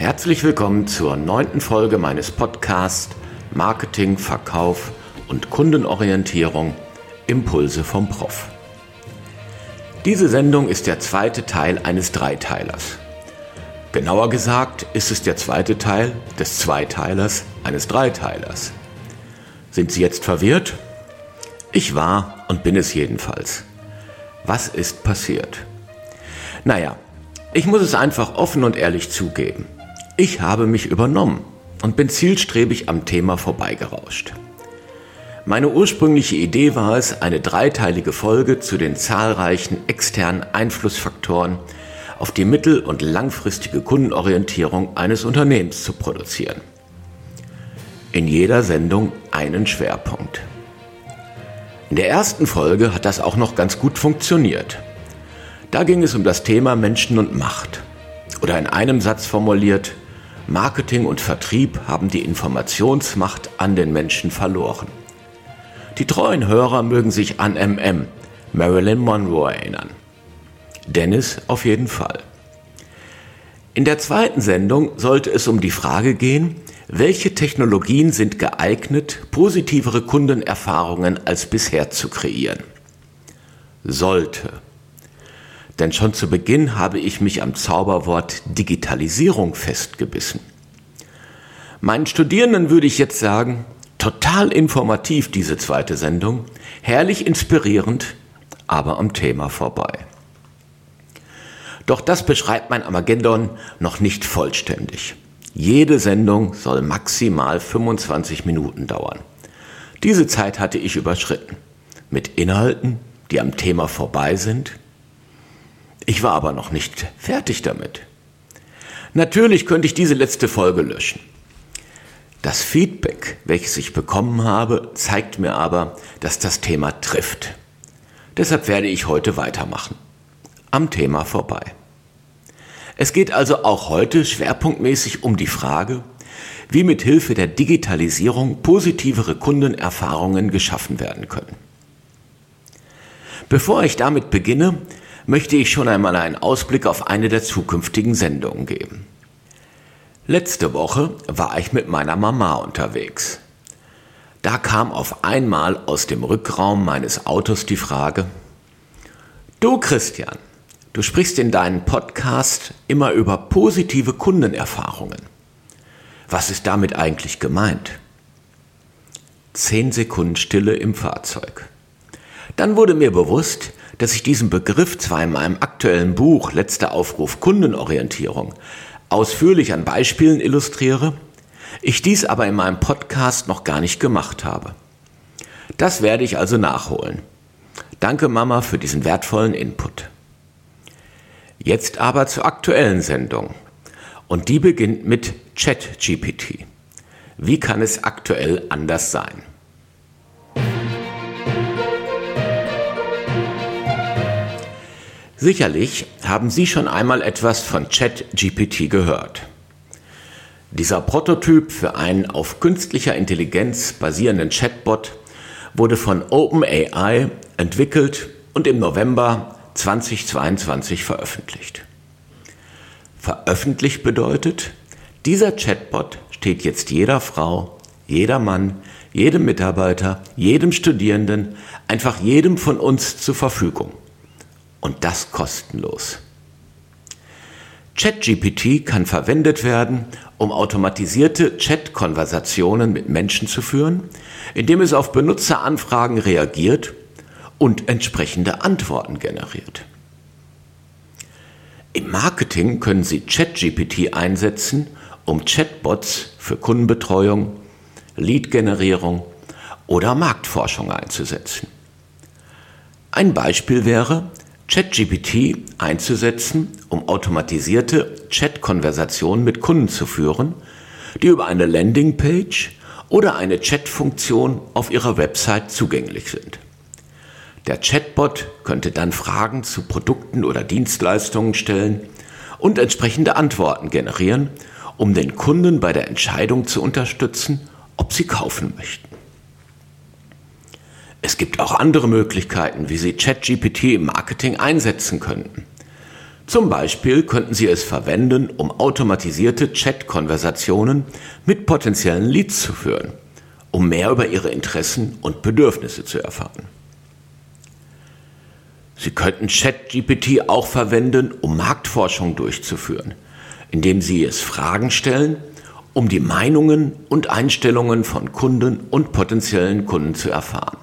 Herzlich willkommen zur 9. Folge meines Podcasts Marketing, Verkauf und Kundenorientierung – Impulse vom Prof. Diese Sendung ist der zweite Teil eines Dreiteilers. Genauer gesagt ist es der zweite Teil des Zweiteilers eines Dreiteilers. Sind Sie jetzt verwirrt? Ich war und bin es jedenfalls. Was ist passiert? Naja, ich muss es einfach offen und ehrlich zugeben. Ich habe mich übernommen und bin zielstrebig am Thema vorbeigerauscht. Meine ursprüngliche Idee war es, eine dreiteilige Folge zu den zahlreichen externen Einflussfaktoren auf die mittel- und langfristige Kundenorientierung eines Unternehmens zu produzieren. In jeder Sendung einen Schwerpunkt. In der ersten Folge hat das auch noch ganz gut funktioniert. Da ging es um das Thema Menschen und Macht. Oder in einem Satz formuliert, Marketing und Vertrieb haben die Informationsmacht an den Menschen verloren. Die treuen Hörer mögen sich an Marilyn Monroe erinnern. Dennis auf jeden Fall. In der zweiten Sendung sollte es um die Frage gehen, welche Technologien sind geeignet, positivere Kundenerfahrungen als bisher zu kreieren. Sollte. Denn schon zu Beginn habe ich mich am Zauberwort Digitalisierung festgebissen. Meinen Studierenden würde ich jetzt sagen, total informativ diese zweite Sendung, herrlich inspirierend, aber am Thema vorbei. Doch das beschreibt mein Armageddon noch nicht vollständig. Jede Sendung soll maximal 25 Minuten dauern. Diese Zeit hatte ich überschritten. Mit Inhalten, die am Thema vorbei sind. Ich war aber noch nicht fertig damit. Natürlich könnte ich diese letzte Folge löschen. Das Feedback, welches ich bekommen habe, zeigt mir aber, dass das Thema trifft. Deshalb werde ich heute weitermachen. Am Thema vorbei. Es geht also auch heute schwerpunktmäßig um die Frage, wie mit Hilfe der Digitalisierung positivere Kundenerfahrungen geschaffen werden können. Bevor ich damit beginne, möchte ich schon einmal einen Ausblick auf eine der zukünftigen Sendungen geben. Letzte Woche war ich mit meiner Mama unterwegs. Da kam auf einmal aus dem Rückraum meines Autos die Frage: Du Christian, du sprichst in deinem Podcast immer über positive Kundenerfahrungen. Was ist damit eigentlich gemeint? 10 Sekunden Stille im Fahrzeug. Dann wurde mir bewusst, dass ich diesen Begriff zwar in meinem aktuellen Buch Letzter Aufruf Kundenorientierung ausführlich an Beispielen illustriere, ich dies aber in meinem Podcast noch gar nicht gemacht habe. Das werde ich also nachholen. Danke Mama für diesen wertvollen Input. Jetzt aber zur aktuellen Sendung. Und die beginnt mit ChatGPT. Wie kann es aktuell anders sein? Sicherlich haben Sie schon einmal etwas von ChatGPT gehört. Dieser Prototyp für einen auf künstlicher Intelligenz basierenden Chatbot wurde von OpenAI entwickelt und im November 2022 veröffentlicht. Veröffentlicht bedeutet, dieser Chatbot steht jetzt jeder Frau, jeder Mann, jedem Mitarbeiter, jedem Studierenden, einfach jedem von uns zur Verfügung. Und das kostenlos. ChatGPT kann verwendet werden, um automatisierte Chat-Konversationen mit Menschen zu führen, indem es auf Benutzeranfragen reagiert und entsprechende Antworten generiert. Im Marketing können Sie ChatGPT einsetzen, um Chatbots für Kundenbetreuung, Lead-Generierung oder Marktforschung einzusetzen. Ein Beispiel wäre, ChatGPT einzusetzen, um automatisierte Chat-Konversationen mit Kunden zu führen, die über eine Landingpage oder eine Chat-Funktion auf ihrer Website zugänglich sind. Der Chatbot könnte dann Fragen zu Produkten oder Dienstleistungen stellen und entsprechende Antworten generieren, um den Kunden bei der Entscheidung zu unterstützen, ob sie kaufen möchten. Es gibt auch andere Möglichkeiten, wie Sie ChatGPT im Marketing einsetzen könnten. Zum Beispiel könnten Sie es verwenden, um automatisierte Chat-Konversationen mit potenziellen Leads zu führen, um mehr über Ihre Interessen und Bedürfnisse zu erfahren. Sie könnten ChatGPT auch verwenden, um Marktforschung durchzuführen, indem Sie es Fragen stellen, um die Meinungen und Einstellungen von Kunden und potenziellen Kunden zu erfahren.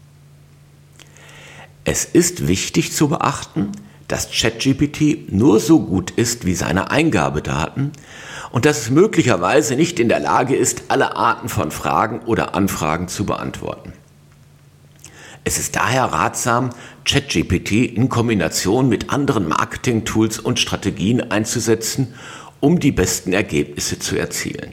Es ist wichtig zu beachten, dass ChatGPT nur so gut ist wie seine Eingabedaten und dass es möglicherweise nicht in der Lage ist, alle Arten von Fragen oder Anfragen zu beantworten. Es ist daher ratsam, ChatGPT in Kombination mit anderen Marketing-Tools und Strategien einzusetzen, um die besten Ergebnisse zu erzielen.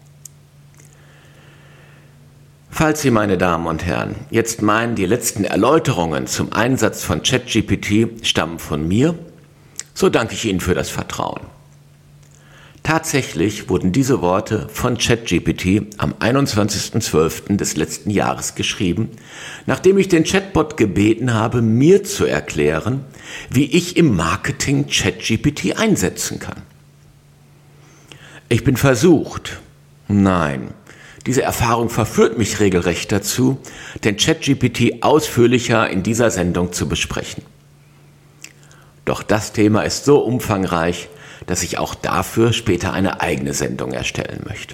Falls Sie, meine Damen und Herren, jetzt meinen, die letzten Erläuterungen zum Einsatz von ChatGPT stammen von mir, so danke ich Ihnen für das Vertrauen. Tatsächlich wurden diese Worte von ChatGPT am 21.12. des letzten Jahres geschrieben, nachdem ich den Chatbot gebeten habe, mir zu erklären, wie ich im Marketing ChatGPT einsetzen kann. Ich bin versucht, nein, diese Erfahrung verführt mich regelrecht dazu, den ChatGPT ausführlicher in dieser Sendung zu besprechen. Doch das Thema ist so umfangreich, dass ich auch dafür später eine eigene Sendung erstellen möchte.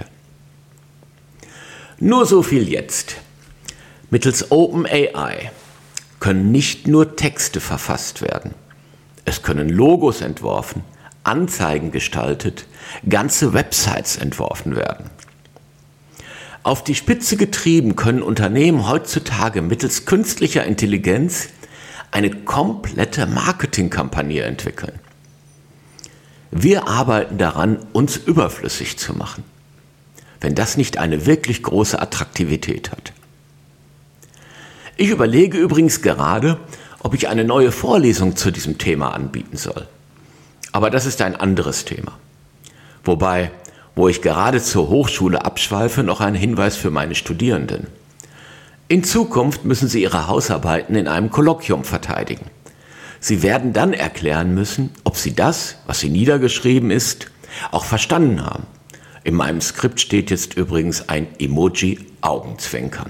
Nur so viel jetzt. Mittels OpenAI können nicht nur Texte verfasst werden. Es können Logos entworfen, Anzeigen gestaltet, ganze Websites entworfen werden. Auf die Spitze getrieben können Unternehmen heutzutage mittels künstlicher Intelligenz eine komplette Marketingkampagne entwickeln. Wir arbeiten daran, uns überflüssig zu machen, wenn das nicht eine wirklich große Attraktivität hat. Ich überlege übrigens gerade, ob ich eine neue Vorlesung zu diesem Thema anbieten soll. Aber das ist ein anderes Thema. Wobei, wo ich gerade zur Hochschule abschweife, noch ein Hinweis für meine Studierenden. In Zukunft müssen Sie Ihre Hausarbeiten in einem Kolloquium verteidigen. Sie werden dann erklären müssen, ob Sie das, was Sie niedergeschrieben ist, auch verstanden haben. In meinem Skript steht jetzt übrigens ein Emoji Augenzwinkern.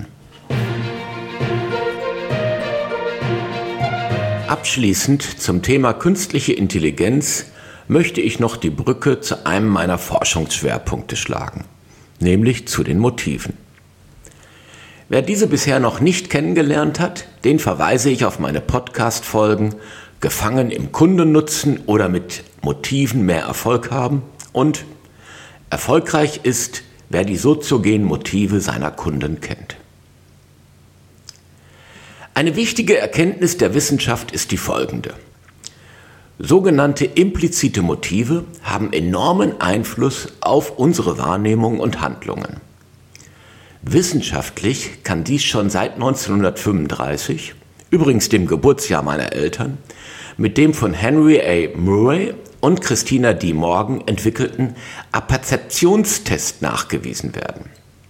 Abschließend zum Thema künstliche Intelligenz möchte ich noch die Brücke zu einem meiner Forschungsschwerpunkte schlagen, nämlich zu den Motiven. Wer diese bisher noch nicht kennengelernt hat, den verweise ich auf meine Podcast-Folgen Gefangen im Kundennutzen oder mit Motiven mehr Erfolg haben und erfolgreich ist, wer die soziogenen Motive seiner Kunden kennt. Eine wichtige Erkenntnis der Wissenschaft ist die folgende. Sogenannte implizite Motive haben enormen Einfluss auf unsere Wahrnehmung und Handlungen. Wissenschaftlich kann dies schon seit 1935, übrigens dem Geburtsjahr meiner Eltern, mit dem von Henry A. Murray und Christina D. Morgan entwickelten Apperzeptionstest nachgewiesen werden.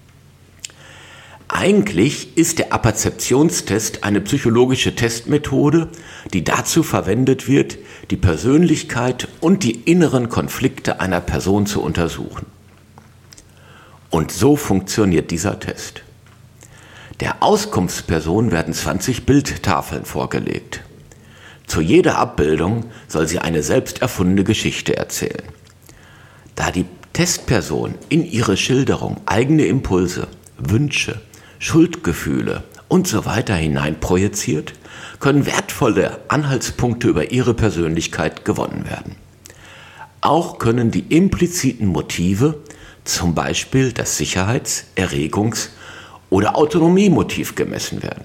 Eigentlich ist der Apperzeptionstest eine psychologische Testmethode, die dazu verwendet wird, die Persönlichkeit und die inneren Konflikte einer Person zu untersuchen. Und so funktioniert dieser Test. Der Auskunftsperson werden 20 Bildtafeln vorgelegt. Zu jeder Abbildung soll sie eine selbst erfundene Geschichte erzählen. Da die Testperson in ihre Schilderung eigene Impulse, Wünsche, Schuldgefühle und so weiter hineinprojiziert, können wertvolle Anhaltspunkte über ihre Persönlichkeit gewonnen werden. Auch können die impliziten Motive, zum Beispiel das Sicherheits-, Erregungs- oder Autonomiemotiv gemessen werden.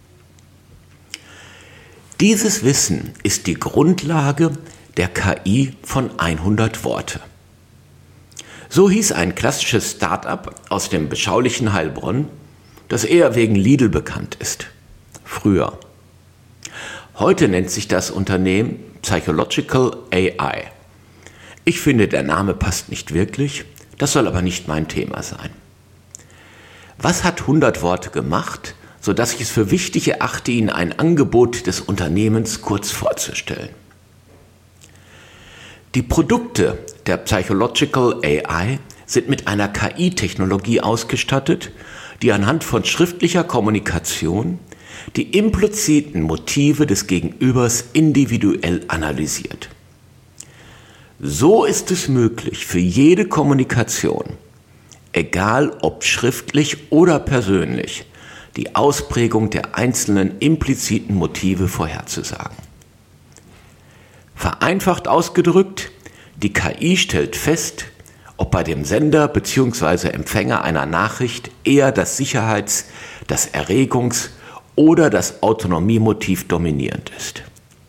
Dieses Wissen ist die Grundlage der KI von 100 Worte. So hieß ein klassisches Start-up aus dem beschaulichen Heilbronn, das eher wegen Lidl bekannt ist. Früher. Heute nennt sich das Unternehmen Psychological AI. Ich finde, der Name passt nicht wirklich, das soll aber nicht mein Thema sein. Was hat 100 Worte gemacht, sodass ich es für wichtig erachte, Ihnen ein Angebot des Unternehmens kurz vorzustellen? Die Produkte der Psychological AI sind mit einer KI-Technologie ausgestattet, die anhand von schriftlicher Kommunikation die impliziten Motive des Gegenübers individuell analysiert. So ist es möglich, für jede Kommunikation, egal ob schriftlich oder persönlich, die Ausprägung der einzelnen impliziten Motive vorherzusagen. Vereinfacht ausgedrückt, die KI stellt fest, ob bei dem Sender bzw. Empfänger einer Nachricht eher das Sicherheits-, das Erregungs- oder das Autonomiemotiv dominierend ist.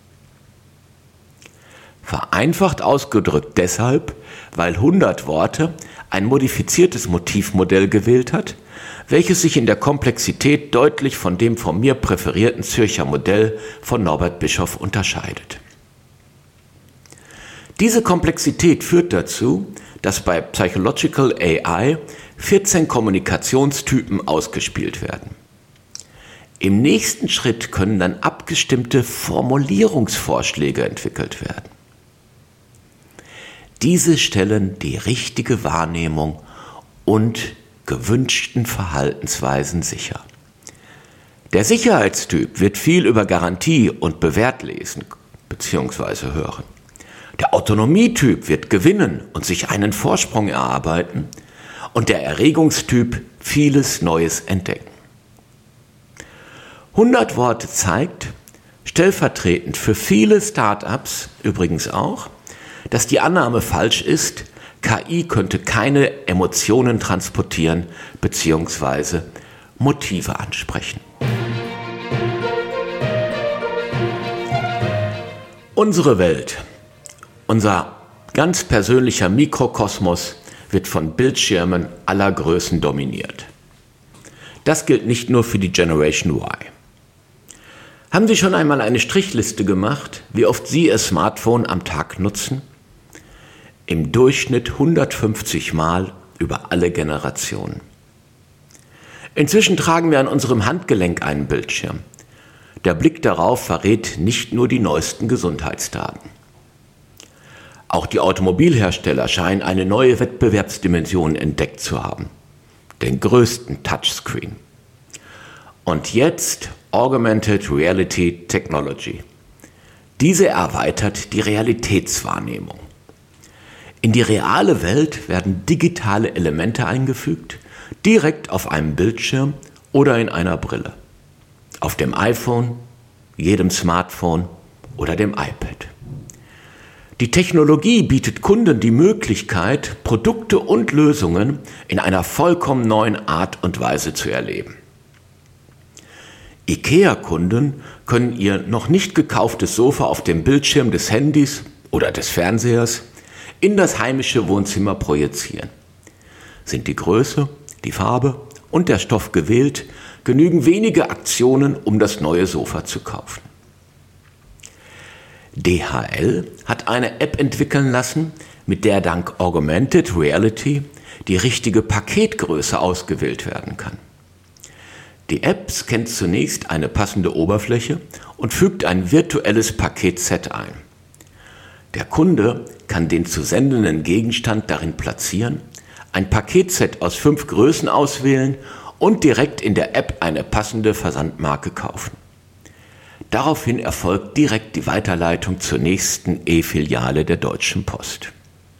Vereinfacht ausgedrückt deshalb, weil 100 Worte ein modifiziertes Motivmodell gewählt hat, welches sich in der Komplexität deutlich von dem von mir präferierten Zürcher Modell von Norbert Bischoff unterscheidet. Diese Komplexität führt dazu, dass bei Psychological AI 14 Kommunikationstypen ausgespielt werden. Im nächsten Schritt können dann abgestimmte Formulierungsvorschläge entwickelt werden. Diese stellen die richtige Wahrnehmung und gewünschten Verhaltensweisen sicher. Der Sicherheitstyp wird viel über Garantie und Bewährt lesen bzw. hören. Der Autonomietyp wird gewinnen und sich einen Vorsprung erarbeiten und der Erregungstyp vieles Neues entdecken. 100 Worte zeigt, stellvertretend für viele Start-ups übrigens auch, dass die Annahme falsch ist, KI könnte keine Emotionen transportieren bzw. Motive ansprechen. Unsere Welt, unser ganz persönlicher Mikrokosmos, wird von Bildschirmen aller Größen dominiert. Das gilt nicht nur für die Generation Y. Haben Sie schon einmal eine Strichliste gemacht, wie oft Sie Ihr Smartphone am Tag nutzen? Im Durchschnitt 150 Mal über alle Generationen. Inzwischen tragen wir an unserem Handgelenk einen Bildschirm. Der Blick darauf verrät nicht nur die neuesten Gesundheitsdaten. Auch die Automobilhersteller scheinen eine neue Wettbewerbsdimension entdeckt zu haben. Den größten Touchscreen. Und jetzt Augmented Reality Technology. Diese erweitert die Realitätswahrnehmung. In die reale Welt werden digitale Elemente eingefügt, direkt auf einem Bildschirm oder in einer Brille. Auf dem iPhone, jedem Smartphone oder dem iPad. Die Technologie bietet Kunden die Möglichkeit, Produkte und Lösungen in einer vollkommen neuen Art und Weise zu erleben. IKEA-Kunden können ihr noch nicht gekauftes Sofa auf dem Bildschirm des Handys oder des Fernsehers in das heimische Wohnzimmer projizieren. Sind die Größe, die Farbe und der Stoff gewählt, genügen wenige Aktionen, um das neue Sofa zu kaufen. DHL hat eine App entwickeln lassen, mit der dank Augmented Reality die richtige Paketgröße ausgewählt werden kann. Die App scannt zunächst eine passende Oberfläche und fügt ein virtuelles Paketset ein. Der Kunde kann den zu sendenden Gegenstand darin platzieren, ein Paketset aus 5 Größen auswählen und direkt in der App eine passende Versandmarke kaufen. Daraufhin erfolgt direkt die Weiterleitung zur nächsten E-Filiale der Deutschen Post.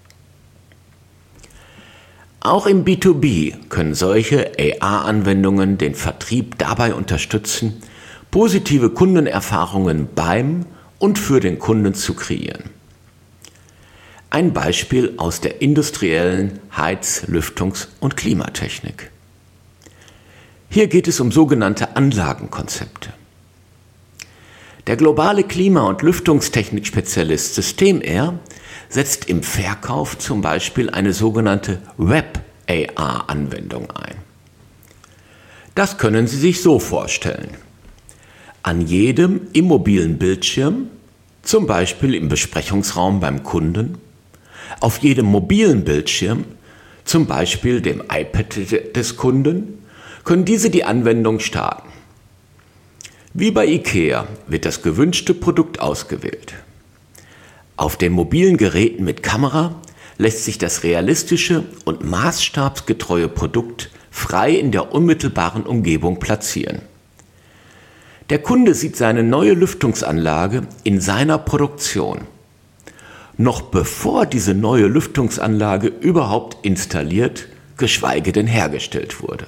Auch im B2B können solche AR-Anwendungen den Vertrieb dabei unterstützen, positive Kundenerfahrungen beim und für den Kunden zu kreieren. Ein Beispiel aus der industriellen Heiz-, Lüftungs- und Klimatechnik. Hier geht es um sogenannte Anlagenkonzepte. Der globale Klima- und Lüftungstechnik-Spezialist Systemair setzt im Verkauf zum Beispiel eine sogenannte Web-AR-Anwendung ein. Das können Sie sich so vorstellen. An jedem immobilen Bildschirm, zum Beispiel im Besprechungsraum beim Kunden, auf jedem mobilen Bildschirm, zum Beispiel dem iPad des Kunden, können diese die Anwendung starten. Wie bei IKEA wird das gewünschte Produkt ausgewählt. Auf den mobilen Geräten mit Kamera lässt sich das realistische und maßstabsgetreue Produkt frei in der unmittelbaren Umgebung platzieren. Der Kunde sieht seine neue Lüftungsanlage in seiner Produktion. Noch bevor diese neue Lüftungsanlage überhaupt installiert, geschweige denn hergestellt wurde.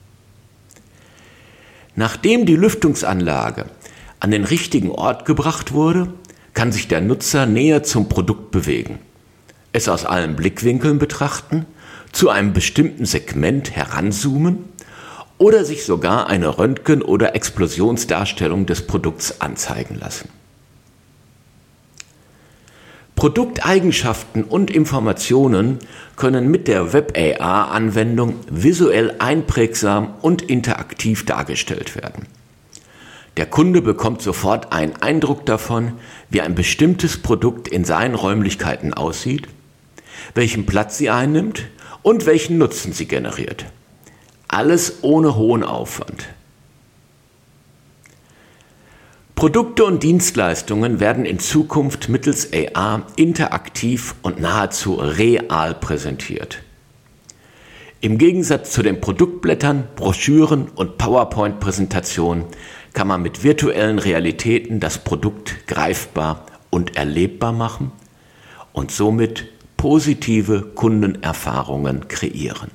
Nachdem die Lüftungsanlage an den richtigen Ort gebracht wurde, kann sich der Nutzer näher zum Produkt bewegen, es aus allen Blickwinkeln betrachten, zu einem bestimmten Segment heranzoomen oder sich sogar eine Röntgen- oder Explosionsdarstellung des Produkts anzeigen lassen. Produkteigenschaften und Informationen können mit der Web-AR-Anwendung visuell einprägsam und interaktiv dargestellt werden. Der Kunde bekommt sofort einen Eindruck davon, wie ein bestimmtes Produkt in seinen Räumlichkeiten aussieht, welchen Platz sie einnimmt und welchen Nutzen sie generiert. Alles ohne hohen Aufwand. Produkte und Dienstleistungen werden in Zukunft mittels AR interaktiv und nahezu real präsentiert. Im Gegensatz zu den Produktblättern, Broschüren und PowerPoint-Präsentationen kann man mit virtuellen Realitäten das Produkt greifbar und erlebbar machen und somit positive Kundenerfahrungen kreieren.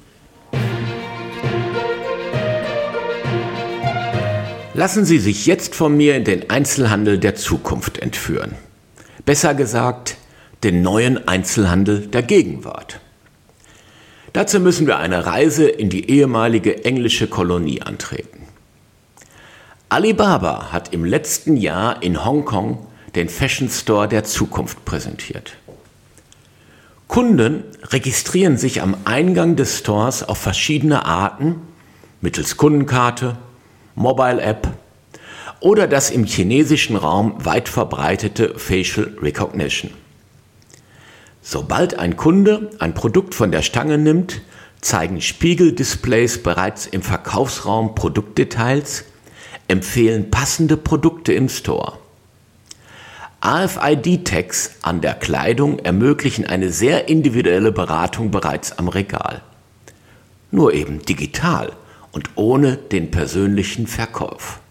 Lassen Sie sich jetzt von mir in den Einzelhandel der Zukunft entführen. Besser gesagt, den neuen Einzelhandel der Gegenwart. Dazu müssen wir eine Reise in die ehemalige englische Kolonie antreten. Alibaba hat im letzten Jahr in Hongkong den Fashion Store der Zukunft präsentiert. Kunden registrieren sich am Eingang des Stores auf verschiedene Arten, mittels Kundenkarte, Mobile App oder das im chinesischen Raum weit verbreitete Facial Recognition. Sobald ein Kunde ein Produkt von der Stange nimmt, zeigen Spiegeldisplays bereits im Verkaufsraum Produktdetails, empfehlen passende Produkte im Store. RFID-Tags an der Kleidung ermöglichen eine sehr individuelle Beratung bereits am Regal. Nur eben digital und ohne den persönlichen Verkauf.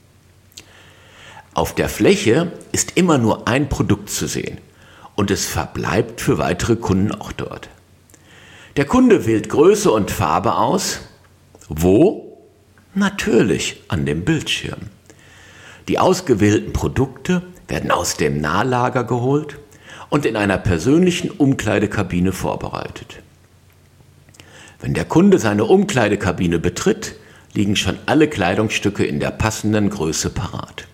Auf der Fläche ist immer nur ein Produkt zu sehen und es verbleibt für weitere Kunden auch dort. Der Kunde wählt Größe und Farbe aus. Wo? Natürlich an dem Bildschirm. Die ausgewählten Produkte werden aus dem Nahlager geholt und in einer persönlichen Umkleidekabine vorbereitet. Wenn der Kunde seine Umkleidekabine betritt, liegen schon alle Kleidungsstücke in der passenden Größe parat.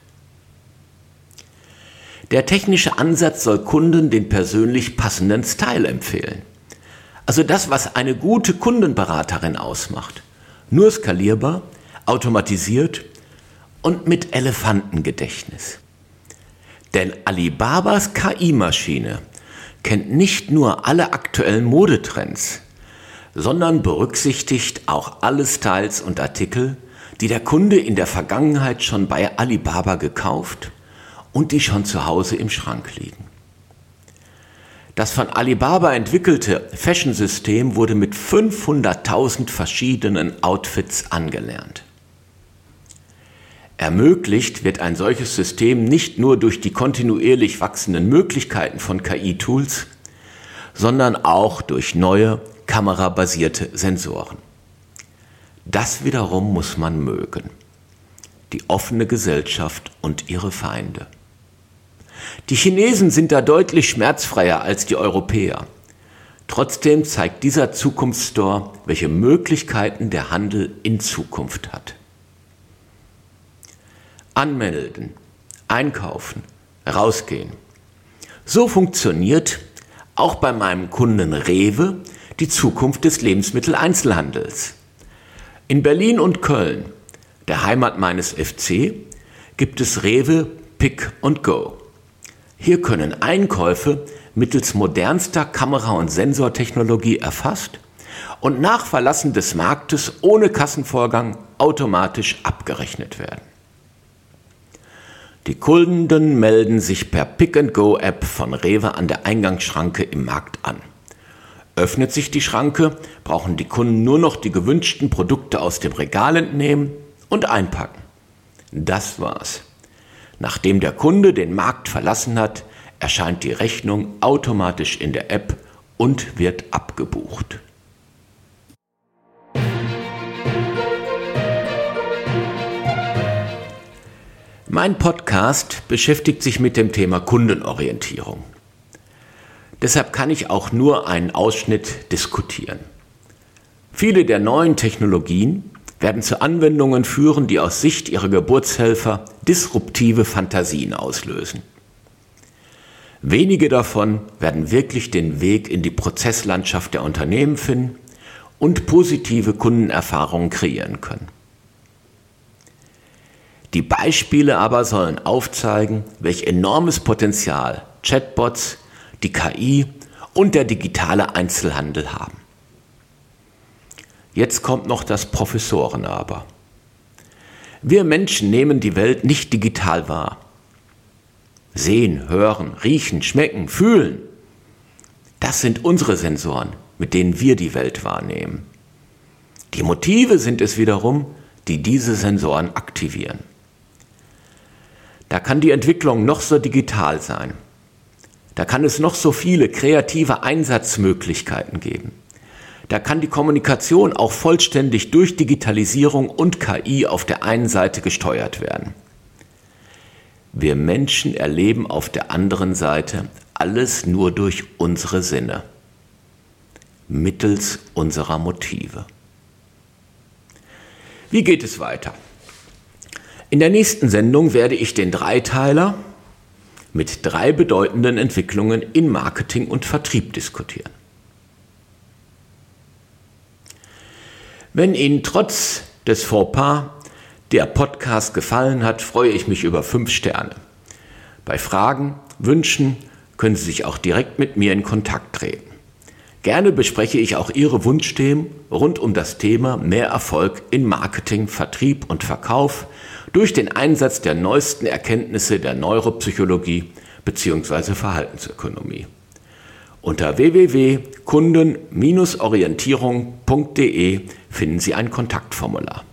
Der technische Ansatz soll Kunden den persönlich passenden Style empfehlen. Also das, was eine gute Kundenberaterin ausmacht. Nur skalierbar, automatisiert und mit Elefantengedächtnis. Denn Alibabas KI-Maschine kennt nicht nur alle aktuellen Modetrends, sondern berücksichtigt auch alle Styles und Artikel, die der Kunde in der Vergangenheit schon bei Alibaba gekauft und die schon zu Hause im Schrank liegen. Das von Alibaba entwickelte Fashion-System wurde mit 500.000 verschiedenen Outfits angelernt. Ermöglicht wird ein solches System nicht nur durch die kontinuierlich wachsenden Möglichkeiten von KI-Tools, sondern auch durch neue kamerabasierte Sensoren. Das wiederum muss man mögen. Die offene Gesellschaft und ihre Feinde. Die Chinesen sind da deutlich schmerzfreier als die Europäer. Trotzdem zeigt dieser Zukunftsstore, welche Möglichkeiten der Handel in Zukunft hat. Anmelden, einkaufen, rausgehen. So funktioniert auch bei meinem Kunden Rewe die Zukunft des Lebensmitteleinzelhandels. In Berlin und Köln, der Heimat meines FC, gibt es Rewe Pick and Go. Hier können Einkäufe mittels modernster Kamera- und Sensortechnologie erfasst und nach Verlassen des Marktes ohne Kassenvorgang automatisch abgerechnet werden. Die Kunden melden sich per Pick-and-Go-App von Rewe an der Eingangsschranke im Markt an. Öffnet sich die Schranke, brauchen die Kunden nur noch die gewünschten Produkte aus dem Regal entnehmen und einpacken. Das war's. Nachdem der Kunde den Markt verlassen hat, erscheint die Rechnung automatisch in der App und wird abgebucht. Mein Podcast beschäftigt sich mit dem Thema Kundenorientierung. Deshalb kann ich auch nur einen Ausschnitt diskutieren. Viele der neuen Technologien werden zu Anwendungen führen, die aus Sicht ihrer Geburtshelfer disruptive Fantasien auslösen. Wenige davon werden wirklich den Weg in die Prozesslandschaft der Unternehmen finden und positive Kundenerfahrungen kreieren können. Die Beispiele aber sollen aufzeigen, welch enormes Potenzial Chatbots, die KI und der digitale Einzelhandel haben. Jetzt kommt noch das Professoren-Aber. Wir Menschen nehmen die Welt nicht digital wahr. Sehen, hören, riechen, schmecken, fühlen. Das sind unsere Sensoren, mit denen wir die Welt wahrnehmen. Die Motive sind es wiederum, die diese Sensoren aktivieren. Da kann die Entwicklung noch so digital sein. Da kann es noch so viele kreative Einsatzmöglichkeiten geben. Da kann die Kommunikation auch vollständig durch Digitalisierung und KI auf der einen Seite gesteuert werden. Wir Menschen erleben auf der anderen Seite alles nur durch unsere Sinne, mittels unserer Motive. Wie geht es weiter? In der nächsten Sendung werde ich den Dreiteiler mit 3 bedeutenden Entwicklungen in Marketing und Vertrieb diskutieren. Wenn Ihnen trotz des Fauxpas der Podcast gefallen hat, freue ich mich über 5 Sterne. Bei Fragen, Wünschen können Sie sich auch direkt mit mir in Kontakt treten. Gerne bespreche ich auch Ihre Wunschthemen rund um das Thema mehr Erfolg in Marketing, Vertrieb und Verkauf durch den Einsatz der neuesten Erkenntnisse der Neuropsychologie bzw. Verhaltensökonomie. Unter www.kunden-orientierung.de finden Sie ein Kontaktformular.